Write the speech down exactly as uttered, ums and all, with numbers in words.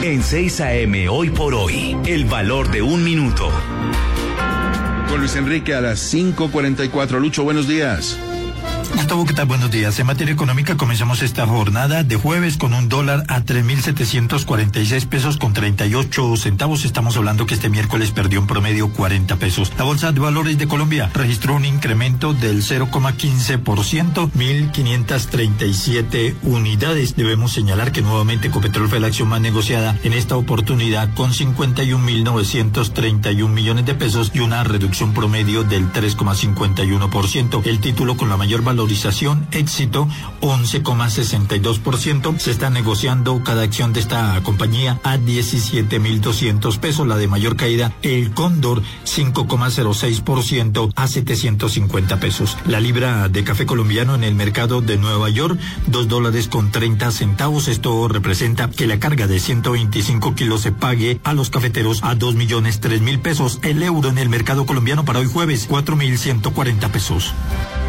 En seis a eme hoy por hoy, el valor de un minuto. Con Luis Enrique a las cinco cuarenta y cuatro. Lucho, buenos días. Gustavo, ¿qué tal? Buenos días. En materia económica comenzamos esta jornada de jueves con un dólar a tres mil setecientos cuarenta y seis pesos con treinta y ocho centavos. Estamos hablando que este miércoles perdió en promedio cuarenta pesos. La Bolsa de Valores de Colombia registró un incremento del cero coma quince por ciento, mil quinientas treinta y siete unidades. Debemos señalar que nuevamente Ecopetrol fue la acción más negociada en esta oportunidad con cincuenta y un mil novecientos treinta y un millones de pesos y una reducción promedio del tres coma cincuenta y uno por ciento. El título con la mayor valorización, Éxito, once coma sesenta y dos por ciento. Se está negociando cada acción de esta compañía a diecisiete mil doscientos pesos. La de mayor caída, El Cóndor, cinco coma cero seis por ciento a setecientos cincuenta pesos. La libra de café colombiano en el mercado de Nueva York, dos dólares con treinta centavos. Esto representa que la carga de ciento veinticinco kilos se pague a los cafeteros a dos millones tres mil pesos. El euro en el mercado colombiano para hoy jueves, cuatro mil ciento cuarenta pesos.